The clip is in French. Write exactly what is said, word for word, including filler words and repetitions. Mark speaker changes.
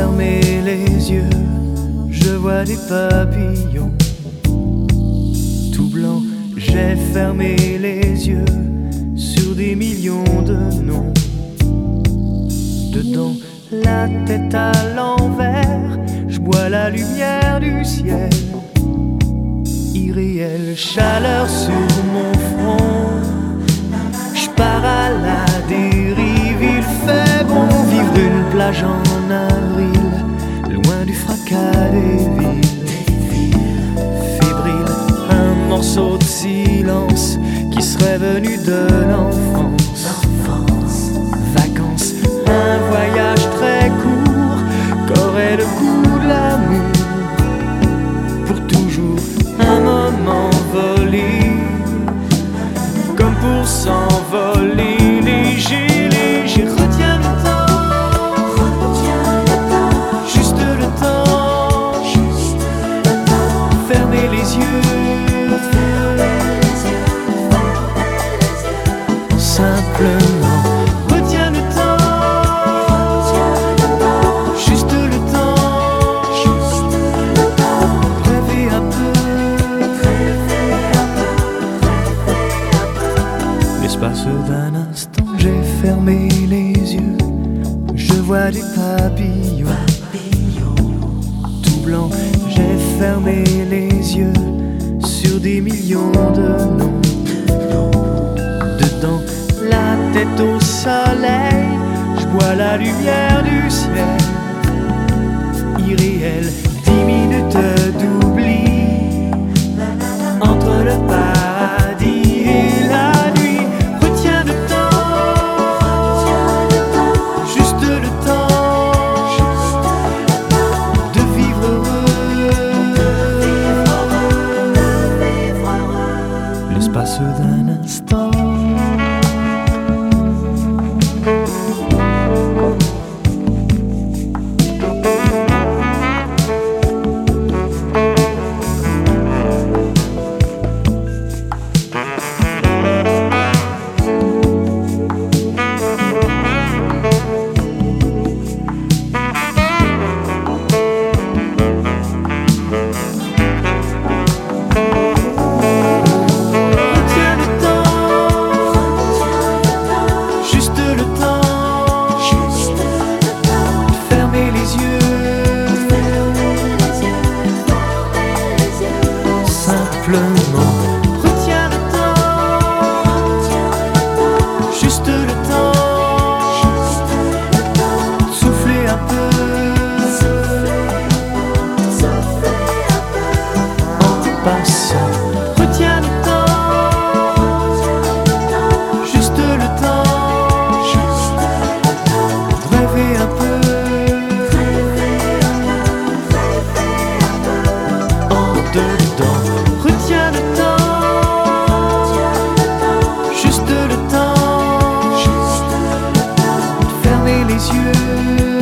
Speaker 1: fermé les yeux, je vois des papillons tout blancs. J'ai fermé les yeux sur des millions de noms. Dedans, la tête à l'envers, je bois la lumière du ciel. Irréelle chaleur sur mon front, je pars à la dérive. Il fait bon vivre une plage en avril, loin du fracas des villes. Fébrile, un morceau de silence qui serait venu de l'enfance. Vacances, un voyage très court qu'aurait le goût de l'amour. Pour toujours, un moment volé, comme pour s'envoler. Léger, léger, retiens le temps, juste le temps, fermez les yeux, simplement. Retiens le temps, juste le temps, rêvez un peu, l'espace d'un instant. J'ai fermé les yeux, je vois des papillons tout blancs. J'ai fermé les yeux sur des millions de noms. Dedans, la tête au soleil, je bois la lumière du ciel. Irréel, dix minutes d'oubli entre le paradis et la nuit. Retiens le temps, juste le temps de vivre heureux, l'espace d'un instant. Simplement, retiens le temps, juste le temps, soufflez un peu, en passant. Retiens le temps, juste le temps, rêvez un peu, en dedans. Retiens le temps, juste le temps, fermez les yeux.